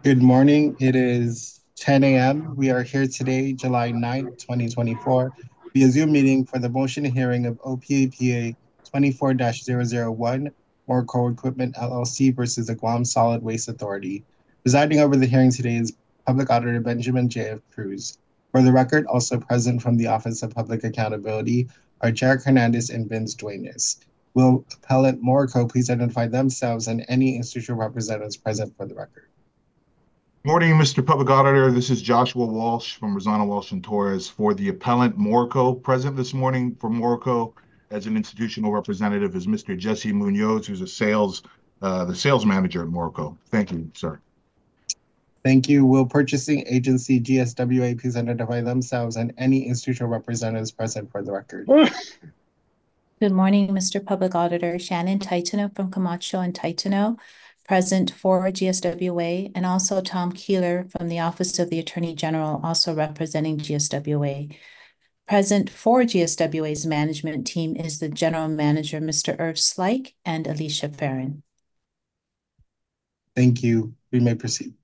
Good morning. It is 10 a.m. We are here today, July 9th, 2024, via Zoom meeting for the motion hearing of OPAPA 24-001, Morco Equipment LLC versus the Guam Solid Waste Authority. Presiding over the hearing today is Public Auditor Benjamin J.F. Cruz. For the record, also present from the Office of Public Accountability are Jarek Hernandez and Vince Duenas. Will appellant Morco please identify themselves and any institutional representatives present for the record? Morning, Mr. Public Auditor. This is Joshua Walsh from Rosana Walsh and Torres for the appellant Morco. Present this morning for Morco as an institutional representative is Mr. Jesse Munoz, who's the sales manager at Morco. Thank you, sir. Thank you. Will purchasing agency GSWA please identify themselves and any institutional representatives present for the record? Good morning, Mr. Public Auditor. Shannon Titano from Camacho and Titano, present for GSWA, and also Tom Keeler from the Office of the Attorney General, also representing GSWA. Present for GSWA's management team is the General Manager, Mr. Irv Slike, and Alicia Farron. Thank you. We may proceed.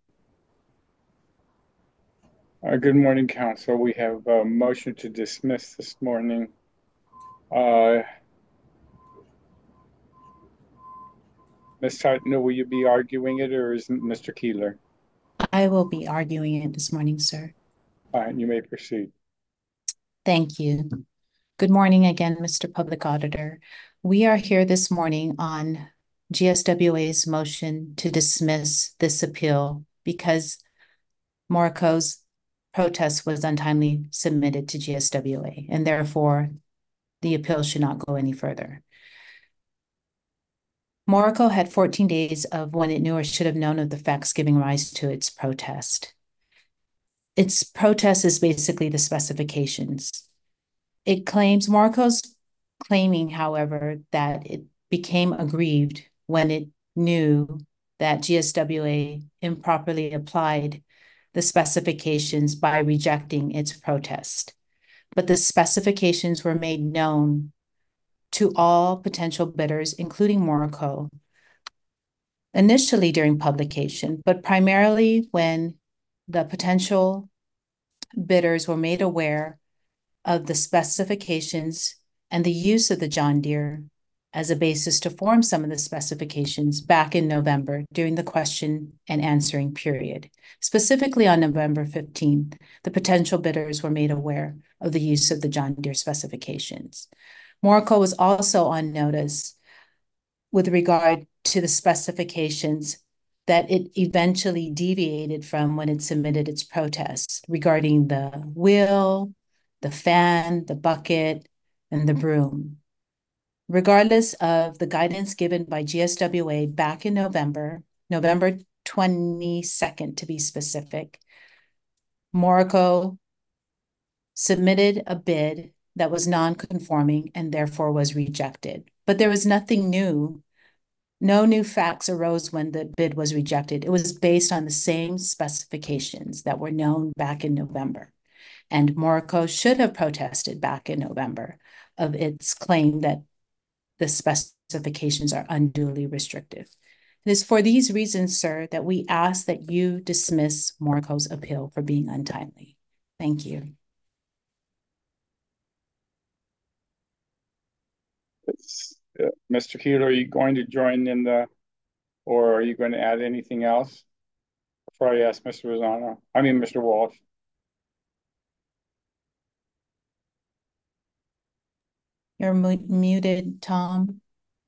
Good morning, Council. We have a motion to dismiss this morning. Ms. Titano, will you be arguing it, or is Mr. Keeler? I will be arguing it this morning, sir. All right, you may proceed. Thank you. Good morning again, Mr. Public Auditor. We are here this morning on GSWA's motion to dismiss this appeal because Morco's protest was untimely submitted to GSWA, and therefore the appeal should not go any further. Morco had 14 days of when it knew or should have known of the facts giving rise to its protest. Its protest is basically the specifications. Morco's claiming, however, that it became aggrieved when it knew that GSWA improperly applied the specifications by rejecting its protest. But the specifications were made known to all potential bidders, including Morco, initially during publication, but primarily when the potential bidders were made aware of the specifications and the use of the John Deere as a basis to form some of the specifications back in November during the question and answering period. Specifically on November 15th, the potential bidders were made aware of the use of the John Deere specifications. Morco was also on notice with regard to the specifications that it eventually deviated from when it submitted its protests regarding the wheel, the fan, the bucket, and the broom. Regardless of the guidance given by GSWA back in November 22nd to be specific, Morco submitted a bid that was non-conforming and therefore was rejected. But there was nothing new. No new facts arose when the bid was rejected. It was based on the same specifications that were known back in November. And Morco should have protested back in November of its claim that the specifications are unduly restrictive. It is for these reasons, sir, that we ask that you dismiss Morco's appeal for being untimely. Thank you. Mr. Keeler, are you going to join in or are you going to add anything else before I ask Mr. Walsh? You're muted, Tom.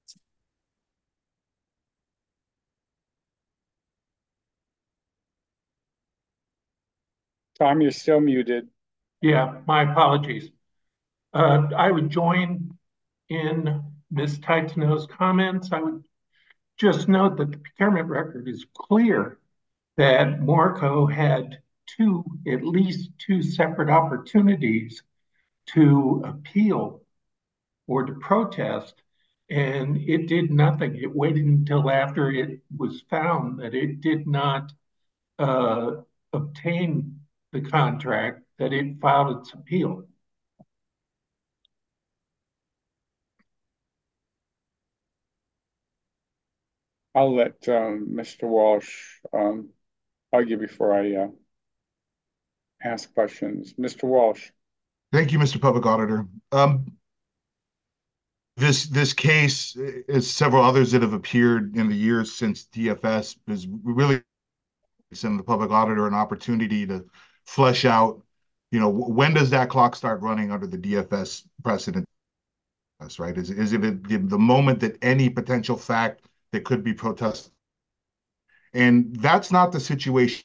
Tom, you're still muted. Yeah, my apologies. I would join in Ms. Titano's comments. I would just note that the procurement record is clear that Morco had at least two separate opportunities to appeal or to protest, and it did nothing. It waited until after it was found that it did not obtain the contract that it filed its appeal. I'll let Mr. Walsh argue before I ask questions. Mr. Walsh. Thank you, Mr. Public Auditor. This case, as several others that have appeared in the years since DFS, is really send the public auditor an opportunity to flesh out, when does that clock start running under the DFS precedent? Right? Is it the moment that any potential fact that could be protested? And that's not the situation,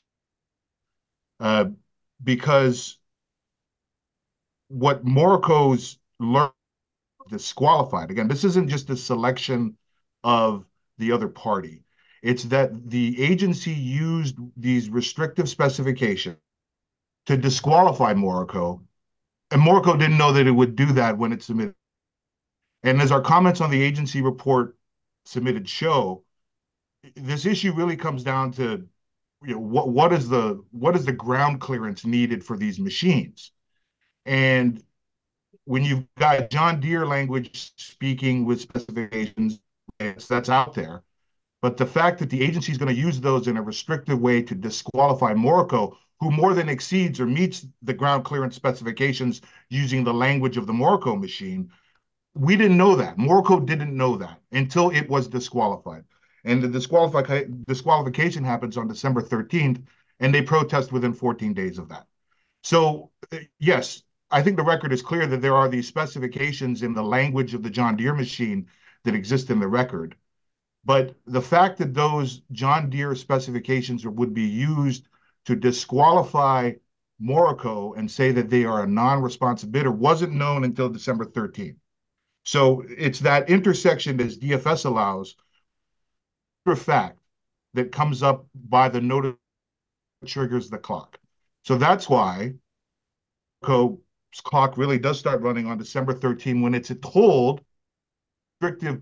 because what Morocco's learned disqualified. Again, this isn't just a selection of the other party. It's that the agency used these restrictive specifications to disqualify Morocco, and Morocco didn't know that it would do that when it submitted. And as our comments on the agency report submitted show, this issue really comes down to, what is the ground clearance needed for these machines? And when you've got John Deere language speaking with specifications, that's out there. But the fact that the agency is going to use those in a restrictive way to disqualify Morocco, who more than exceeds or meets the ground clearance specifications using the language of the Morocco machine, we didn't know that. Morocco didn't know that until it was disqualified. And the disqualification happens on December 13th, and they protest within 14 days of that. So, yes, I think the record is clear that there are these specifications in the language of the John Deere machine that exist in the record. But the fact that those John Deere specifications would be used to disqualify Morocco and say that they are a non-responsive bidder wasn't known until December 13th. So it's that intersection as DFS allows for a fact that comes up by the notice that triggers the clock. So that's why Morocco's clock really does start running on December 13 when it's told restrictive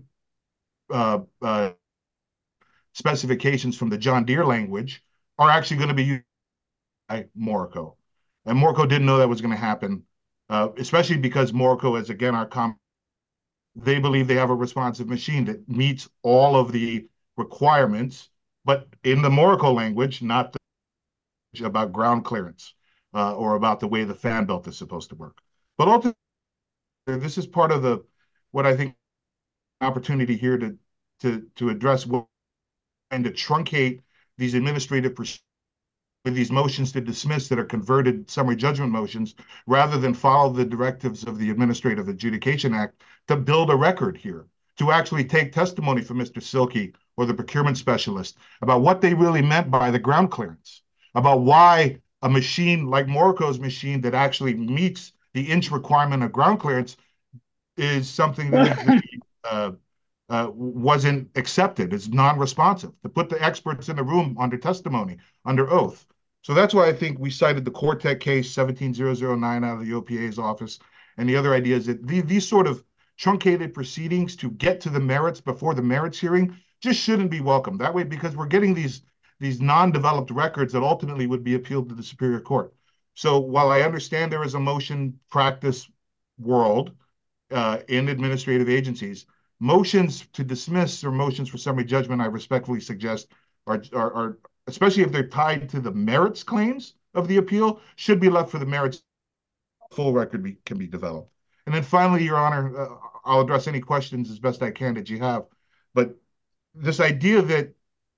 specifications from the John Deere language are actually going to be used by Morocco. And Morocco didn't know that was going to happen, especially because Morocco, as again, they believe they have a responsive machine that meets all of the requirements, but in the Morocco language, not the about ground clearance or about the way the fan belt is supposed to work. But ultimately, this is part of what I think opportunity here to address and to truncate these administrative procedures with these motions to dismiss that are converted summary judgment motions, rather than follow the directives of the Administrative Adjudication Act to build a record here, to actually take testimony from Mr. Silky or the procurement specialist about what they really meant by the ground clearance, about why a machine like Morocco's machine that actually meets the inch requirement of ground clearance is something that wasn't accepted as non-responsive, to put the experts in the room under testimony, under oath. So that's why I think we cited the Cortec case 17009 out of the OPA's office. And the other idea is that these sort of truncated proceedings to get to the merits before the merits hearing just shouldn't be welcome that way, because we're getting these non-developed records that ultimately would be appealed to the Superior Court. So while I understand there is a motion practice world in administrative agencies, motions to dismiss or motions for summary judgment, I respectfully suggest, are especially if they're tied to the merits claims of the appeal, should be left for the merits. Full record can be developed. And then finally, Your Honor, I'll address any questions as best I can that you have. But this idea that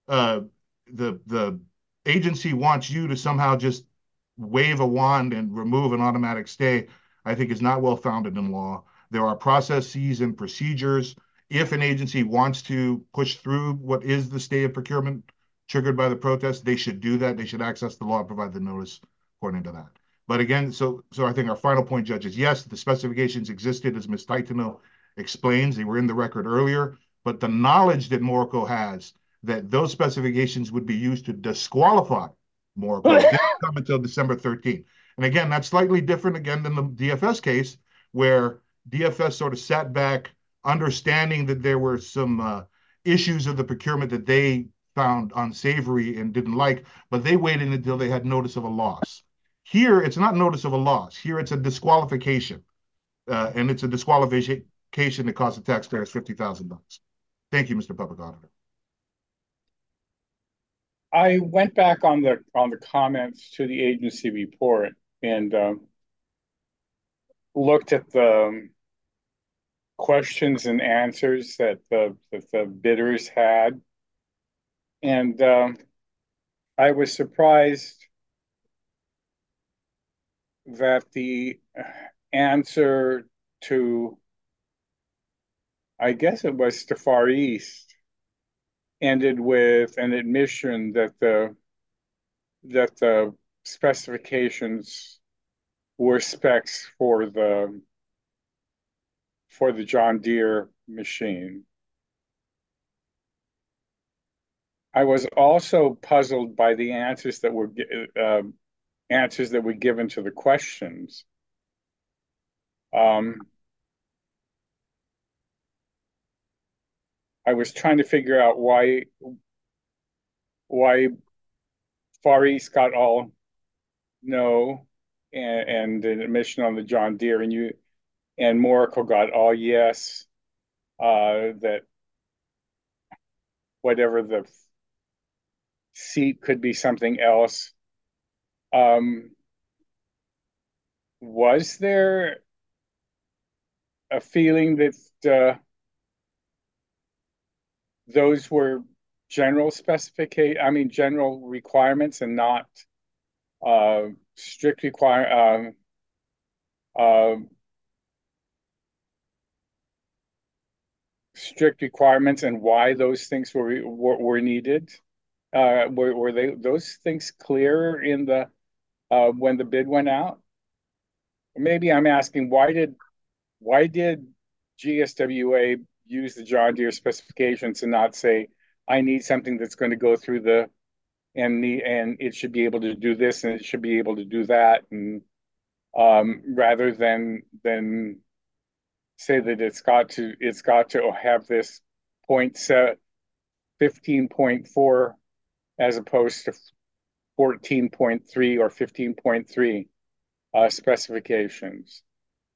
the agency wants you to somehow just wave a wand and remove an automatic stay, I think is not well founded in law. There are processes and procedures. If an agency wants to push through what is the stay of procurement triggered by the protest, they should do that. They should access the law and provide the notice according to that. But again, so I think our final point, Judge, is yes, the specifications existed, as Ms. Taitano explains. They were in the record earlier, but the knowledge that Morocco has that those specifications would be used to disqualify Morocco didn't come until December 13th. And again, that's slightly different again than the DFS case, where DFS sort of sat back, understanding that there were some issues of the procurement that they found unsavory and didn't like, but they waited until they had notice of a loss. Here, it's not notice of a loss. Here, it's a disqualification, and it's a disqualification that costs the taxpayers $50,000. Thank you, Mr. Public Auditor. I went back on the comments to the agency report and looked at the questions and answers that the bidders had, and I was surprised that the answer to, I guess it was to Far East, ended with an admission that the specifications were specs for the John Deere machine. I was also puzzled by the answers that were given to the questions. I was trying to figure out why Far East got all no and an admission on the John Deere, and Moracle got all yes. That whatever the seat could be something else. Was there a feeling that those were general general requirements and not strict strict requirements, and why those things were needed? Were those things clear in the when the bid went out? Maybe I'm asking, why did GSWA use the John Deere specifications and not say, I need something that's going to go through and it should be able to do this and it should be able to do that, and rather than say that it's got to have this 15.4 as opposed to 14.3 or 15.3 specifications.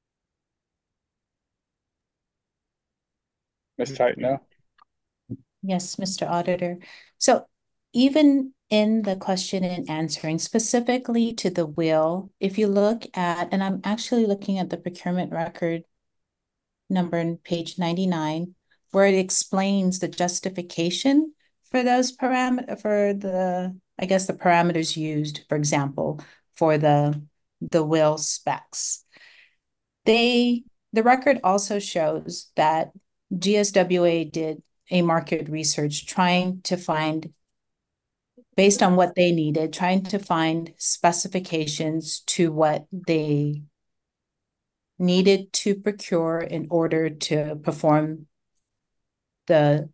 Ms. Titano? Yes, Mr. Auditor. So even in the question and answering specifically to the will, if you look at, and I'm actually looking at the procurement record number on page 99, where it explains the justification for those I guess the parameters used, for example, for the will specs. The record also shows that GSWA did a market research trying to find, based on what they needed, trying to find specifications to what they needed to procure in order to perform the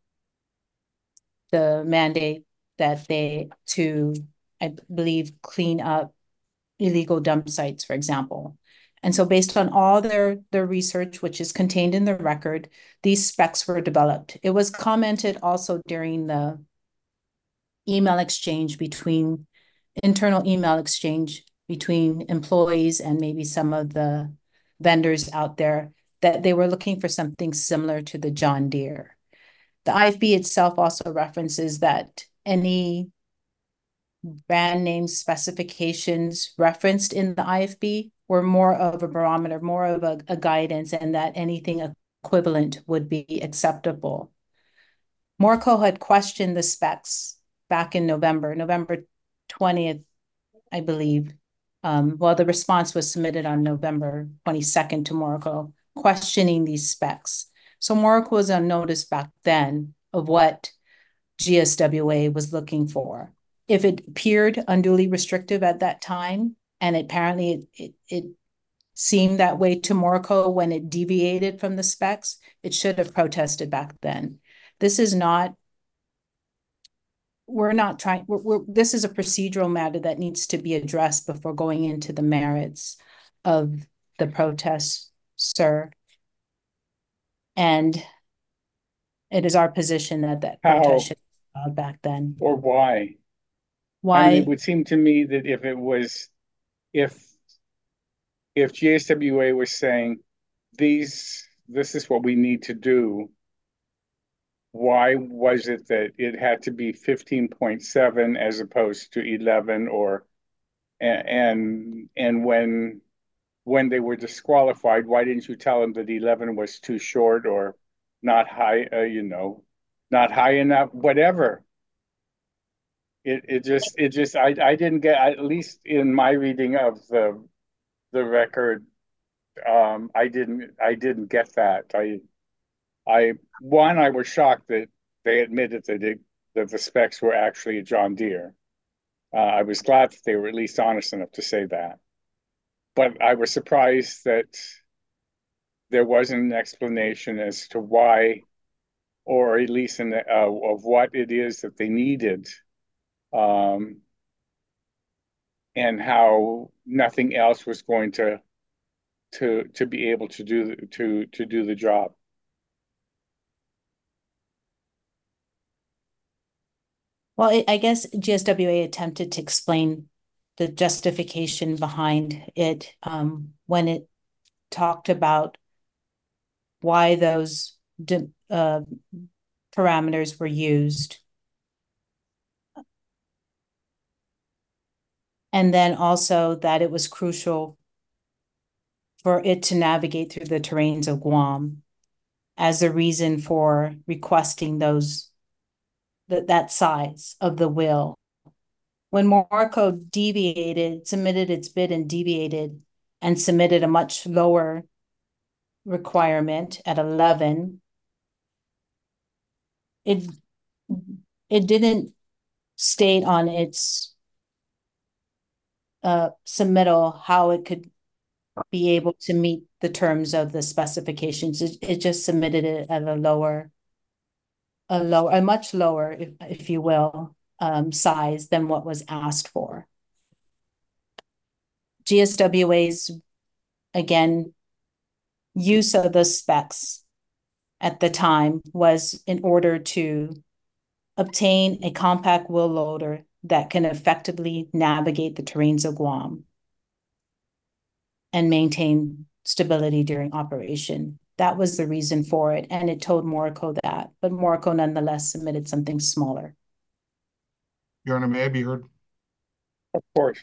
mandate that I believe, clean up illegal dump sites, for example. And so based on all their research, which is contained in the record, these specs were developed. It was commented also during the internal email exchange between employees and maybe some of the vendors out there, that they were looking for something similar to the John Deere. The IFB itself also references that any brand name specifications referenced in the IFB were more of a barometer, more of a guidance, and that anything equivalent would be acceptable. Morco had questioned the specs back in November 20th, I believe. Well, the response was submitted on November 22nd to Morco, questioning these specs. So Morco was on notice back then of what GSWA was looking for. If it appeared unduly restrictive at that time, and apparently it seemed that way to Morco when it deviated from the specs, it should have protested back then. This is not, this is a procedural matter that needs to be addressed before going into the merits of the protest, sir. And it is our position that protest should be allowed back then. Or why? Why? I mean, it would seem to me that if GSWA was saying this is what we need to do, why was it that it had to be 15.7 as opposed to 11, or and when they were disqualified, why didn't you tell them that 11 was too short or not high, not high enough, whatever. I didn't get, at least in my reading of the record, I didn't get that. I was shocked that they admitted that the specs were actually a John Deere. I was glad that they were at least honest enough to say that. But I was surprised that there wasn't an explanation as to why, or at least of what it is that they needed, um, and how nothing else was going to be able to do the job. Well, I guess GSWA attempted to explain the justification behind it when it talked about why those parameters were used. And then also that it was crucial for it to navigate through the terrains of Guam as a reason for requesting that size of the wheel. When Morocco submitted its bid and deviated and submitted a much lower requirement at 11, it didn't state on its submittal how it could be able to meet the terms of the specifications. It just submitted it at a much lower, if you will, size than what was asked for. GSWA's, again, use of the specs at the time was in order to obtain a compact wheel loader that can effectively navigate the terrains of Guam and maintain stability during operation. That was the reason for it, and it told Morocco that, but Morocco nonetheless submitted something smaller. Your Honor, may I be heard? Of course.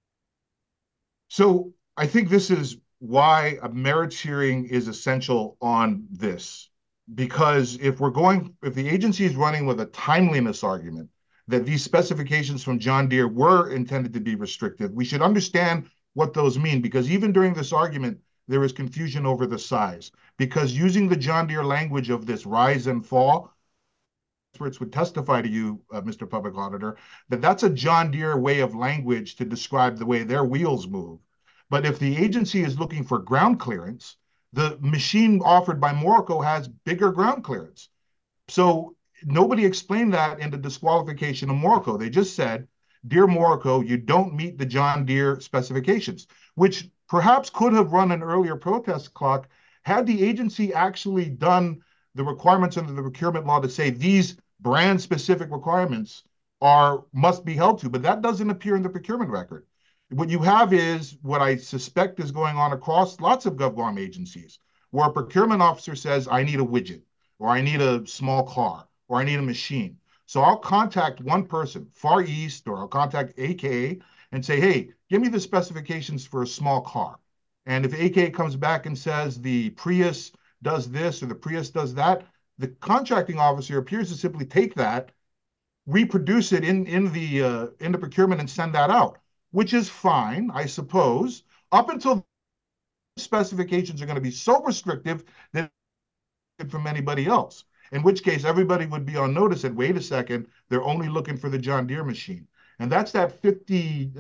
So I think this is why a merits hearing is essential on this. Because if the agency is running with a timeliness argument that these specifications from John Deere were intended to be restrictive, we should understand what those mean, because even during this argument, there is confusion over the size. Because using the John Deere language of this rise and fall, experts would testify to you, Mr. Public Auditor, that that's a John Deere way of language to describe the way their wheels move. But if the agency is looking for ground clearance, the machine offered by Morocco has bigger ground clearance. So nobody explained that in the disqualification of Morocco. They just said, dear Morocco, you don't meet the John Deere specifications, which perhaps could have run an earlier protest clock had the agency actually done the requirements under the procurement law to say these brand specific requirements must be held to, but that doesn't appear in the procurement record. What you have is what I suspect is going on across lots of GovGuam agencies, where a procurement officer says, I need a widget, or I need a small car, or I need a machine. So I'll contact one person, Far East, or I'll contact AKA and say, hey, give me the specifications for a small car. And if AKA comes back and says the Prius does this or the Prius does that, the contracting officer appears to simply take that, reproduce it in the procurement and send that out, which is fine, I suppose, up until specifications are going to be so restrictive that from anybody else, in which case everybody would be on notice and wait a second, they're only looking for the John Deere machine. And that's that 50,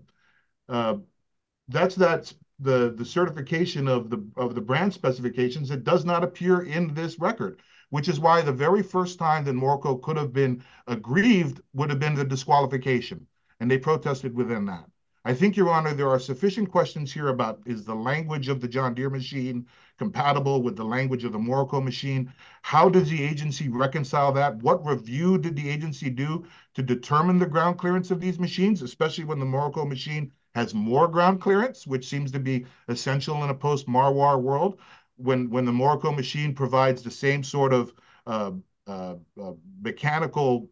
that's the certification of the brand specifications that does not appear in this record, which is why the very first time that Morocco could have been aggrieved would have been the disqualification, and they protested within that. I think, Your Honor, there are sufficient questions here about, is the language of the John Deere machine compatible with the language of the Morocco machine? How does the agency reconcile that? What review did the agency do to determine the ground clearance of these machines, especially when the Morocco machine has more ground clearance, which seems to be essential in a post-Marwar world, when the Morocco machine provides the same sort of mechanical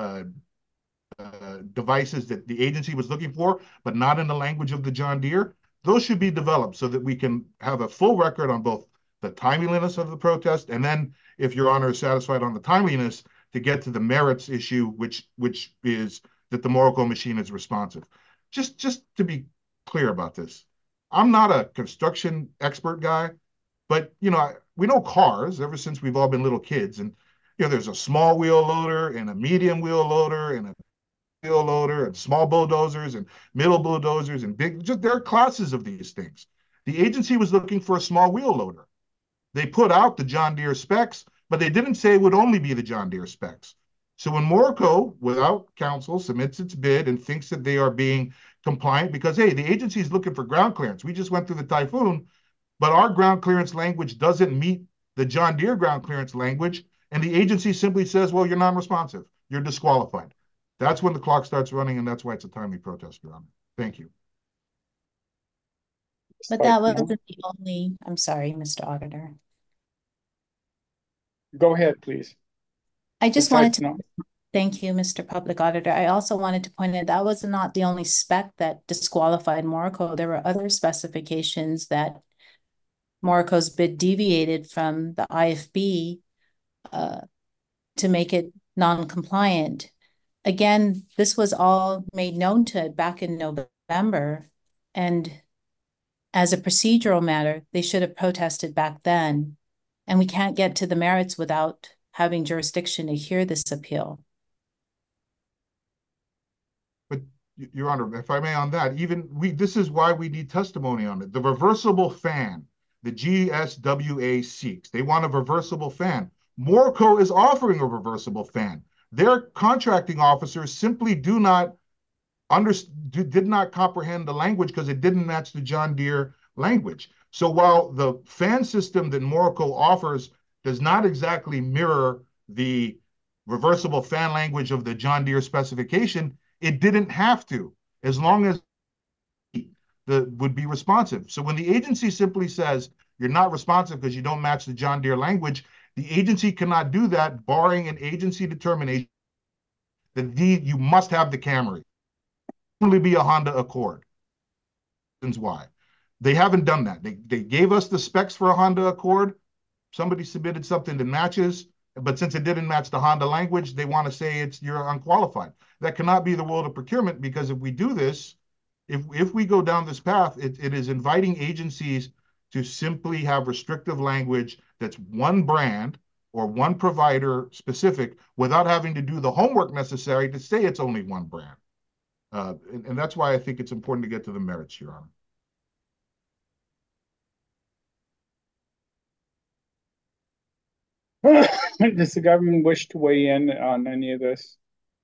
devices that the agency was looking for, but not in the language of the John Deere, those should be developed so that we can have a full record on both the timeliness of the protest, and then, if Your Honor is satisfied on the timeliness, to get to the merits issue, which is that the Morocco machine is responsive. Just to be clear about this, I'm not a construction expert guy, but we know cars ever since we've all been little kids, and there's a small wheel loader and a medium wheel loader and a wheel loader and small bulldozers and middle bulldozers and big. Just there are classes of these things. The agency was looking for a small wheel loader. They put out the John Deere specs, but they didn't say it would only be the John Deere specs. So when Morocco, without counsel, submits its bid and thinks that they are being compliant because, hey, the agency is looking for ground clearance. We just went through the Typhoon, but our ground clearance language doesn't meet the John Deere ground clearance language, and the agency simply says, well, you're non-responsive. You're disqualified. That's when the clock starts running, and that's why it's a timely protest, Your Honor. Thank you. But that wasn't the only, I'm sorry, Mr. Auditor. Go ahead, please. I just wanted to, thank you, Mr. Public Auditor. I also wanted to point out that was not the only spec that disqualified Morocco. There were other specifications that Morocco's bid deviated from the IFB to make it non-compliant. Again, this was all made known to it back in November, and as a procedural matter, they should have protested back then. And we can't get to the merits without having jurisdiction to hear this appeal. But Your Honor, if I may on that, this is why we need testimony on it. The reversible fan, the GSWA seeks, they want a reversible fan. Morocco is offering a reversible fan. Their contracting officers simply did not comprehend the language because it didn't match the John Deere language. So while the fan system that Morocco offers does not exactly mirror the reversible fan language of the John Deere specification, it didn't have to, as long as would be responsive. So when the agency simply says you're not responsive because you don't match the John Deere language, the agency cannot do that, barring an agency determination that you must have the Camry. Only be a Honda Accord. Why? They haven't done that. They gave us the specs for a Honda Accord. Somebody submitted something that matches, but since it didn't match the Honda language, they want to say you're unqualified. That cannot be the world of procurement, because if we do this, if we go down this path, it is inviting agencies to simply have restrictive language that's one brand or one provider specific without having to do the homework necessary to say it's only one brand. And that's why I think it's important to get to the merits, Your Honor. Does the government wish to weigh in on any of this?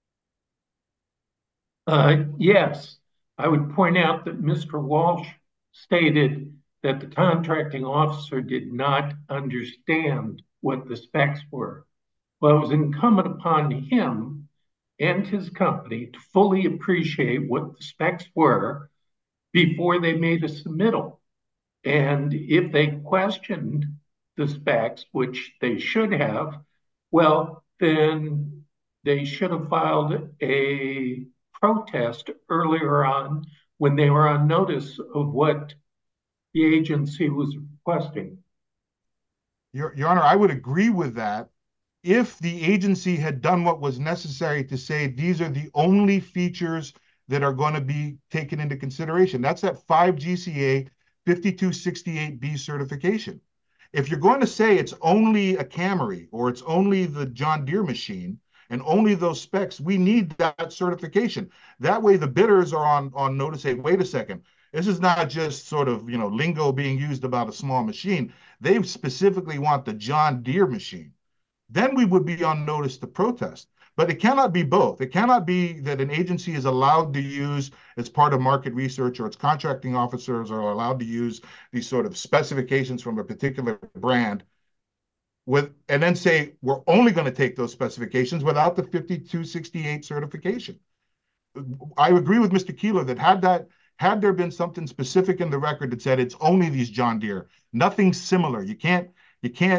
Yes. I would point out that Mr. Walsh stated that the contracting officer did not understand what the specs were. Well, it was incumbent upon him and his company to fully appreciate what the specs were before they made a submittal. And if they questioned the specs, which they should have, well, then they should have filed a protest earlier on when they were on notice of what the agency was requesting. Your Honor, I would agree with that if the agency had done what was necessary to say these are the only features that are going to be taken into consideration. That's that 5 GCA 5268B certification. If you're going to say it's only a Camry or it's only the John Deere machine and only those specs, we need that certification. That way the bidders are on notice, say, wait a second, this is not just sort of, lingo being used about a small machine. They specifically want the John Deere machine. Then we would be on notice to protest. But it cannot be both. It cannot be that an agency is allowed to use, as part of market research, or its contracting officers are allowed to use these sort of specifications from a particular brand and then say, we're only going to take those specifications without the 5268 certification. I agree with Mr. Keeler that had there been something specific in the record that said it's only these John Deere, nothing similar. You can't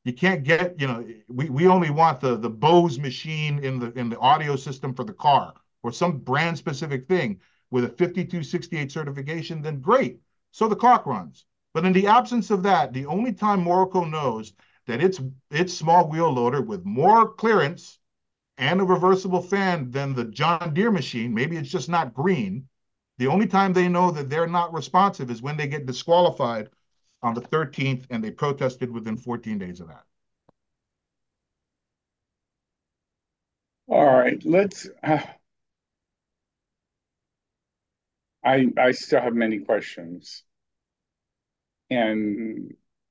You can't get, we only want the Bose machine in the audio system for the car or some brand specific thing with a 5268 certification, then great. So the clock runs. But in the absence of that, the only time Morrico knows that its small wheel loader with more clearance and a reversible fan than the John Deere machine, maybe it's just not green. The only time they know that they're not responsive is when they get disqualified on the 13th and they protested within 14 days of that. All right, let's. I still have many questions, and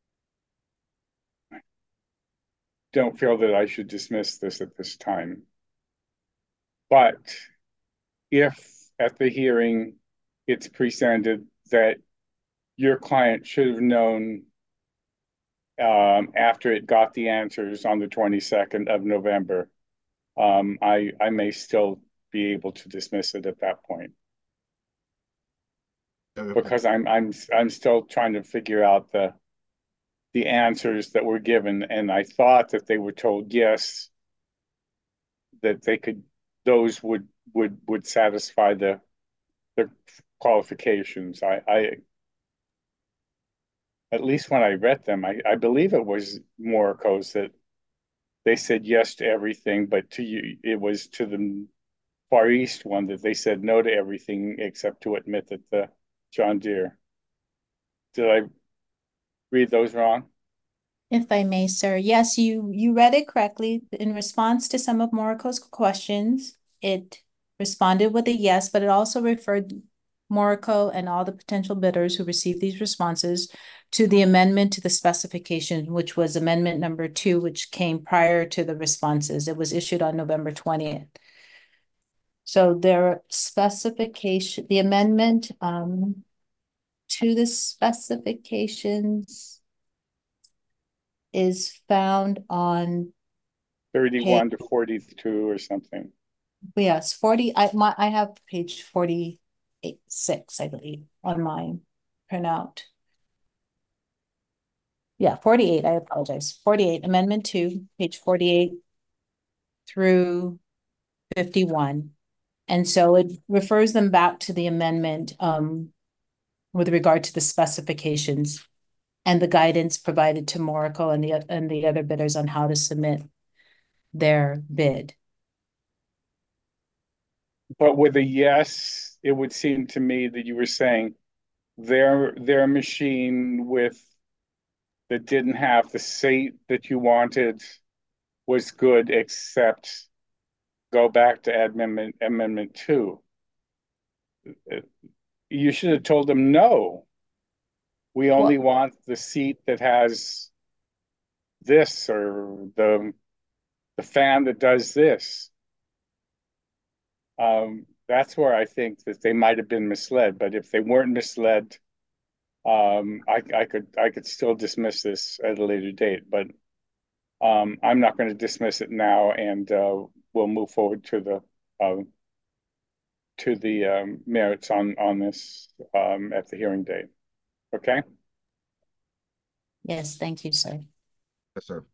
don't feel that I should dismiss this at this time. But if at the hearing it's presented that your client should have known after it got the answers on the 22nd of November, I may still be able to dismiss it at that point. Because I'm still trying to figure out the answers that were given, and I thought that they were told yes, that those would satisfy the qualifications. I at least when I read them, I believe it was Morrico's that they said yes to everything, but to you, it was to the Far East one that they said no to everything except to admit that the John Deere. Did I read those wrong? If I may, sir, yes, you read it correctly. In response to some of Morrico's questions, it responded with a yes, but it also referred Morrico and all the potential bidders who received these responses to the amendment to the specification, which was amendment number 2, which came prior to the responses. It was issued on November 20th. So their specification, the amendment to the specifications is found on 31 to 42 or something. Yes, 40. I have page 46, I believe, on my printout. Yeah, 48. I apologize. 48, Amendment 2, page 48 through 51. And so it refers them back to the amendment with regard to the specifications and the guidance provided to Morrico and the other bidders on how to submit their bid. But with a yes, it would seem to me that you were saying their machine that didn't have the seat that you wanted was good, except go back to amendment 2. You should have told them no. We only want the seat that has this, or the fan that does this. That's where I think that they might have been misled. But if they weren't misled, I could still dismiss this at a later date. But I'm not going to dismiss it now, and we'll move forward to the merits on this at the hearing date. Okay. Yes, thank you, sir. Yes, sir.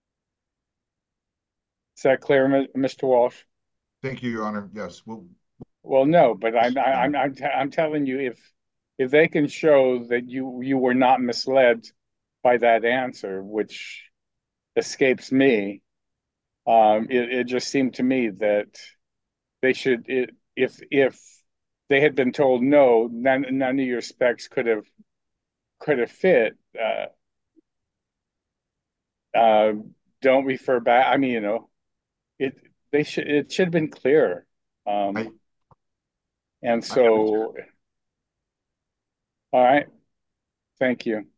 Is that clear, Mr. Walsh? Thank you, Your Honor. Yes. Well, no, but I'm telling you, if they can show that you were not misled by that answer, which escapes me, it just seemed to me that they should, if they had been told no, none of your specs could have fit. Don't refer back. I mean, it should have been clearer. And so, all right, thank you.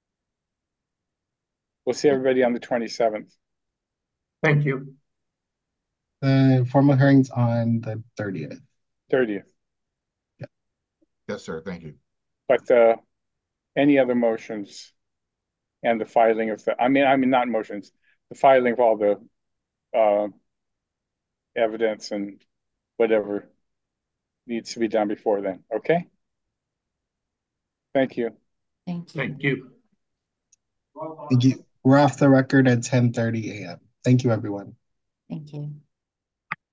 We'll see everybody on the 27th. Thank you. The formal hearing's on the 30th. 30th. Yeah. Yes, sir. Thank you. But any other motions and the filing of I mean not motions, the filing of all the evidence and whatever needs to be done before then. Okay. Thank you. Thank you. Thank you. Thank you. We're off the record at 10:30 a.m. Thank you, everyone. Thank you.